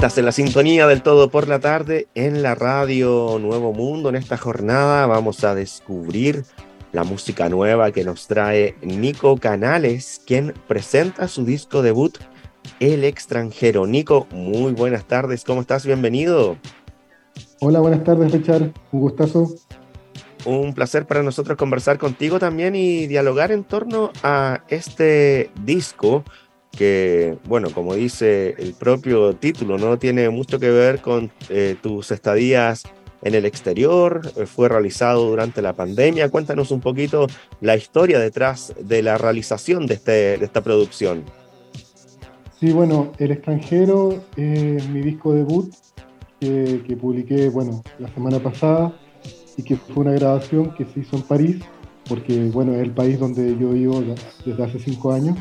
Estás en la sintonía del Todo por la Tarde en la radio Nuevo Mundo. En esta jornada vamos a descubrir la música nueva que nos trae Nico Canales, quien presenta su disco debut, El Extranjero. Nico, muy buenas tardes, ¿cómo estás? Bienvenido. Hola, buenas tardes, Richard. Un gustazo. Un placer para nosotros conversar contigo también y dialogar en torno a este disco que, bueno, como dice el propio título, no tiene mucho que ver con tus estadías en el exterior. Fue realizado durante la pandemia. Cuéntanos un poquito la historia detrás de la realización de esta producción. Sí, bueno, El Extranjero es mi disco debut que publiqué, bueno, la semana pasada y que fue una grabación que se hizo en París, porque, bueno, es el país donde yo vivo desde hace 5 años.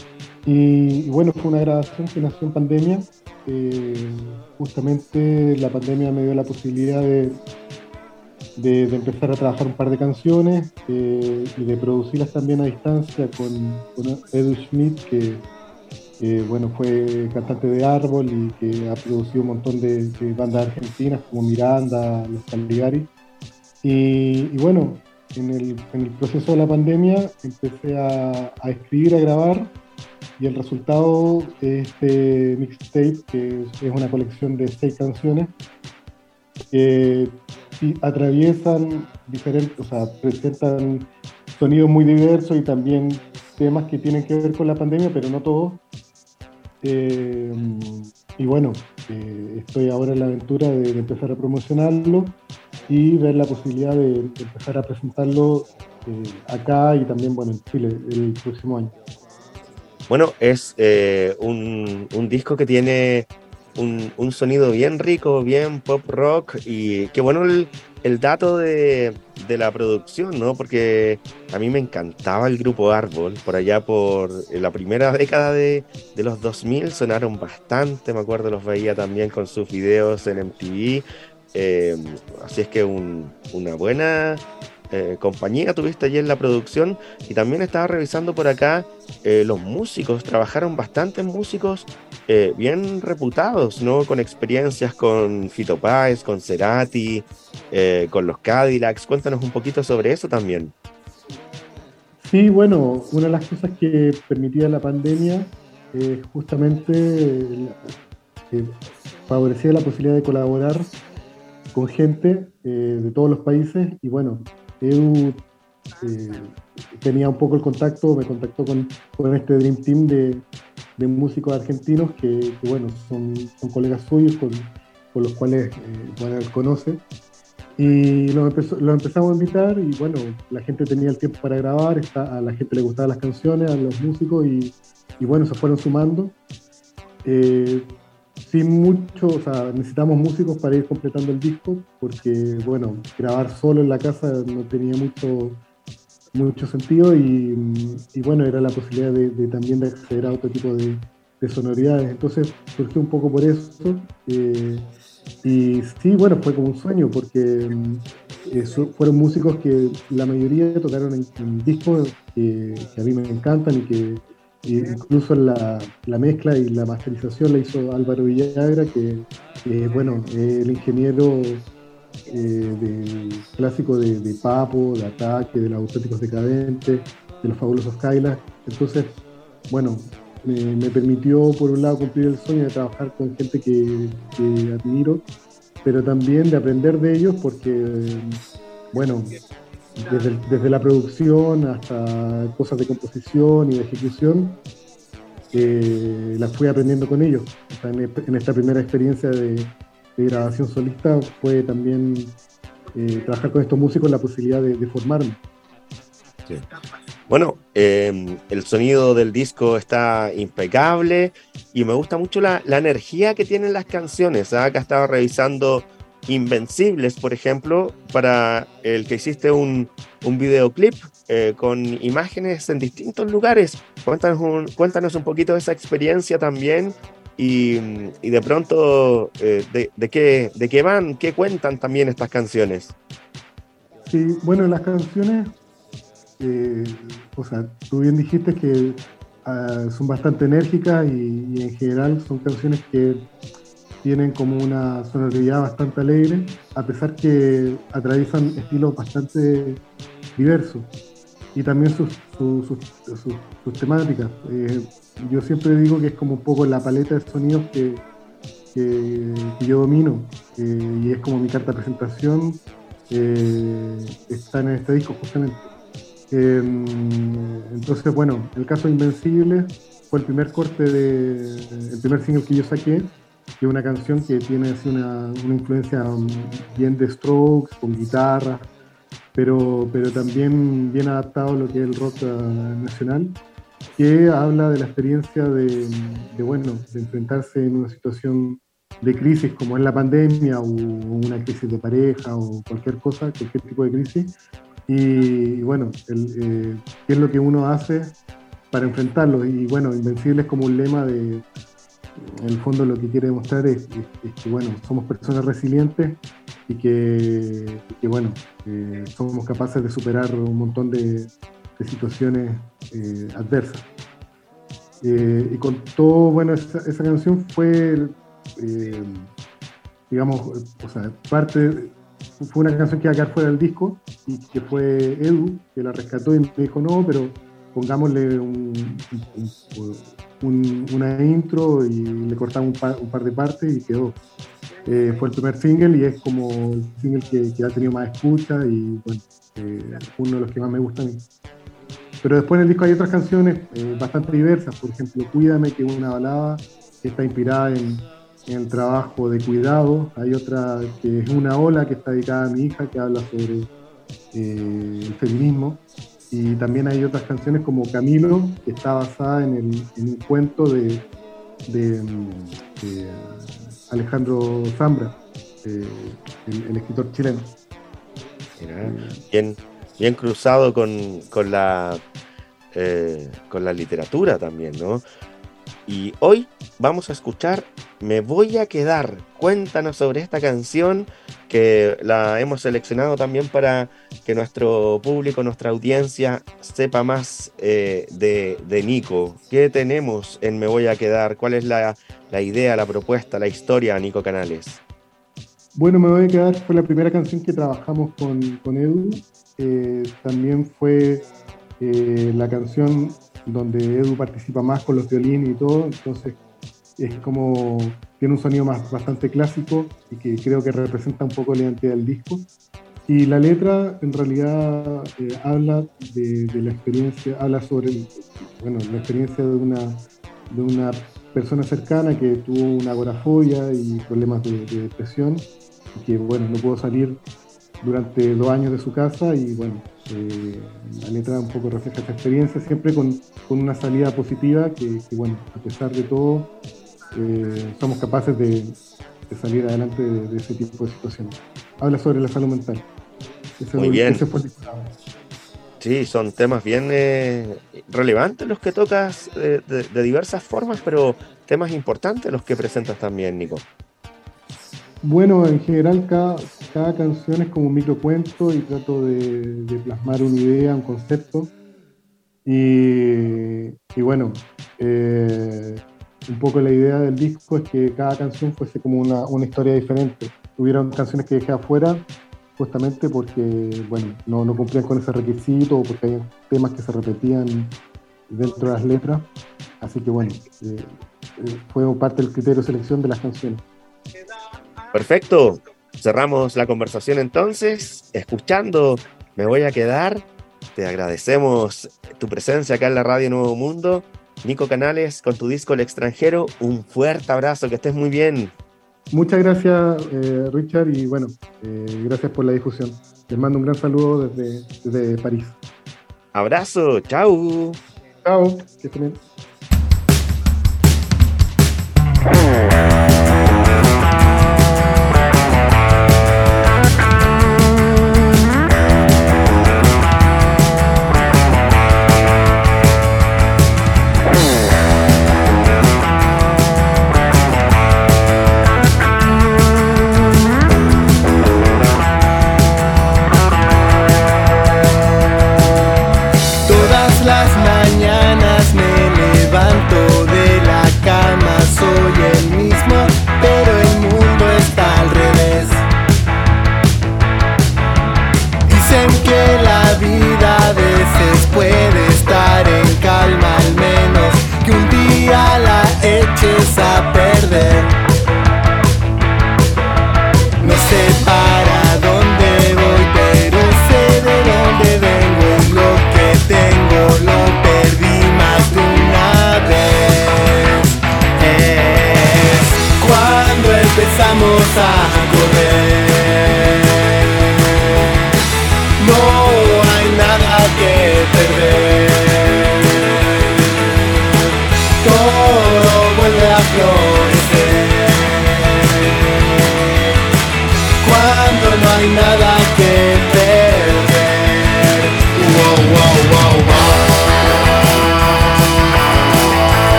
Y bueno, fue una grabación que nació en pandemia. Eh, Justamente la pandemia me dio la posibilidad de empezar a trabajar un par de canciones y de producirlas también a distancia con Edu Schmidt, que, bueno, fue cantante de Árbol y que ha producido un montón de bandas argentinas como Miranda, Los Caligari. Y bueno, en el proceso de la pandemia empecé a escribir, a grabar, y el resultado es este mixtape, que es una colección de 6 canciones que atraviesan diferentes, o sea, presentan sonidos muy diversos y también temas que tienen que ver con la pandemia, pero no todos. Eh, y bueno, estoy ahora en la aventura de empezar a promocionarlo y ver la posibilidad de empezar a presentarlo acá y también, bueno, en Chile el próximo año. Bueno, es un disco que tiene un sonido bien rico, bien pop rock, y qué bueno el dato de la producción, ¿no? Porque a mí me encantaba el grupo Árbol, por allá por la primera década de los 2000 sonaron bastante, me acuerdo, los veía también con sus videos en MTV, eh, así es que una buena compañía tuviste allí en la producción. Y también estaba revisando por acá los músicos, trabajaron bastantes músicos bien reputados, ¿no? Con experiencias con Fito Páez, con Cerati, con los Cadillacs. Cuéntanos un poquito sobre eso también. Sí, bueno, una de las cosas que permitía la pandemia es justamente que favorecía la posibilidad de colaborar con gente de todos los países. Y bueno, Edu eh, tenía un poco el contacto, me contactó con este Dream Team de músicos argentinos que, bueno, son colegas suyos con los cuales, bueno, él conoce. Y lo empezamos a invitar y bueno, la gente tenía el tiempo para grabar, a la gente le gustaban las canciones, a los músicos y bueno, se fueron sumando. Eh, Sin mucho, o sea, necesitamos músicos para ir completando el disco porque, bueno, grabar solo en la casa no tenía mucho sentido y bueno, era la posibilidad también de acceder a otro tipo de sonoridades. Entonces surgió un poco por eso. Y sí, bueno, fue como un sueño porque fueron músicos que la mayoría tocaron en discos que a mí me encantan y incluso la mezcla y la masterización la hizo Álvaro Villagra, bueno, el ingeniero clásico de Papo, de Ataque, de los Auténticos Decadentes, de los Fabulosos Kylax. Entonces, bueno, me permitió por un lado cumplir el sueño de trabajar con gente que admiro, pero también de aprender de ellos porque, bueno, desde la producción hasta cosas de composición y de ejecución, las fui aprendiendo con ellos. O sea, en esta primera experiencia de grabación solista fue también trabajar con estos músicos la posibilidad de formarme. Sí. Bueno, el sonido del disco está impecable y me gusta mucho la energía que tienen las canciones. ¿Ah? Acá estaba revisando Invencibles, por ejemplo, para el que hiciste un videoclip con imágenes en distintos lugares. Cuéntanos un poquito de esa experiencia también y, y de pronto de qué van, qué cuentan también estas canciones. Sí, bueno, las canciones, eh, o sea, tú bien dijiste que son bastante enérgicas y en general son canciones que tienen como una sonoridad bastante alegre, a pesar que atraviesan estilos bastante diversos y también sus temáticas. Yo siempre digo que es como un poco la paleta de sonidos que yo domino, y es como mi carta de presentación, está en este disco justamente. Entonces, bueno, el caso de Invencible fue el primer el primer single que yo saqué, que es una canción que tiene así una influencia bien de Strokes, con guitarra, pero también bien adaptado a lo que es el rock nacional, que habla de la experiencia bueno, de enfrentarse en una situación de crisis como es la pandemia o una crisis de pareja o cualquier cosa, cualquier tipo de crisis. Y bueno, qué es lo que uno hace para enfrentarlo. Y bueno, Invencible es como un lema en el fondo lo que quiere demostrar es que bueno, somos personas resilientes y que bueno, somos capaces de superar un montón de situaciones adversas. Y con todo, bueno, esa canción fue, digamos, o sea, fue una canción que iba a quedar fuera del disco y que fue Edu, que la rescató y me dijo, no, pero pongámosle una intro y le cortamos un par de partes y quedó. Fue el primer single y es como el single que ha tenido más escucha y bueno, uno de los que más me gusta a mí. Pero después en el disco hay otras canciones bastante diversas, por ejemplo Cuídame, que es una balada que está inspirada en el trabajo de cuidado. Hay otra que es Una ola, que está dedicada a mi hija, que habla sobre el feminismo. Y también hay otras canciones como Camilo, que está basada en un cuento de Alejandro Zambra, el escritor chileno. Mira, bien cruzado con la literatura también, ¿no? Y hoy vamos a escuchar Me Voy a Quedar. Cuéntanos sobre esta canción, que la hemos seleccionado también para que nuestro público, nuestra audiencia sepa más de Nico. ¿Qué tenemos en Me Voy a Quedar? ¿Cuál es la idea, la propuesta, la historia, Nico Canales? Bueno, Me Voy a Quedar fue la primera canción que trabajamos con Edu. También fue la canción donde Edu participa más con los violines y todo, entonces es como, tiene un sonido bastante clásico y que creo que representa un poco la identidad del disco. Y la letra en realidad habla de la experiencia, habla sobre la experiencia de una persona cercana que tuvo una agorafobia y problemas de depresión, y que bueno, no pudo salir durante 2 años de su casa, y bueno, la letra un poco refleja esta experiencia, siempre con una salida positiva, que bueno, a pesar de todo, somos capaces de salir adelante de ese tipo de situaciones. Habla sobre la salud mental. Muy bien. Sí, son temas bien relevantes los que tocas de diversas formas, pero temas importantes los que presentas también, Nico. Bueno, en general cada canción es como un microcuento y trato de plasmar una idea, un concepto. Y bueno, un poco la idea del disco es que cada canción fuese como una historia diferente. Hubieron canciones que dejé afuera justamente porque, bueno, no cumplían con ese requisito o porque hay temas que se repetían dentro de las letras. Así que bueno, fue parte del criterio de selección de las canciones. Perfecto. Cerramos la conversación entonces, escuchando Me Voy a Quedar. Te agradecemos tu presencia acá en la Radio Nuevo Mundo. Nico Canales, con tu disco El Extranjero, un fuerte abrazo, que estés muy bien. Muchas gracias, Richard, y bueno, gracias por la difusión. Les mando un gran saludo desde París. Abrazo, chao. Chao, que estén bien. Mañanas me levanto de la cama, soy el mismo.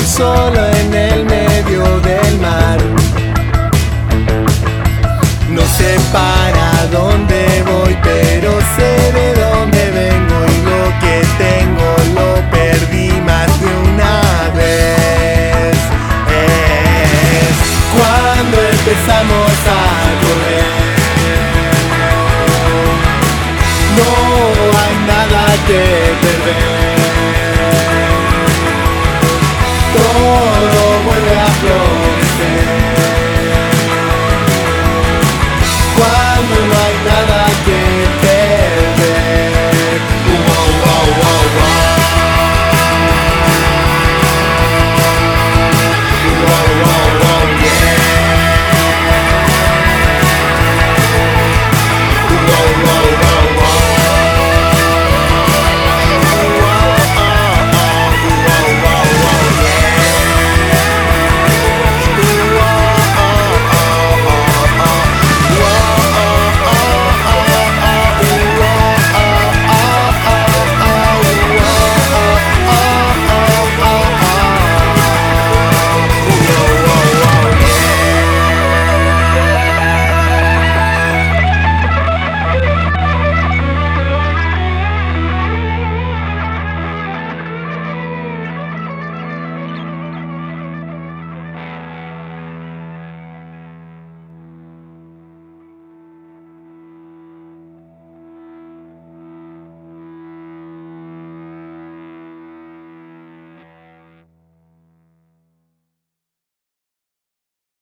sola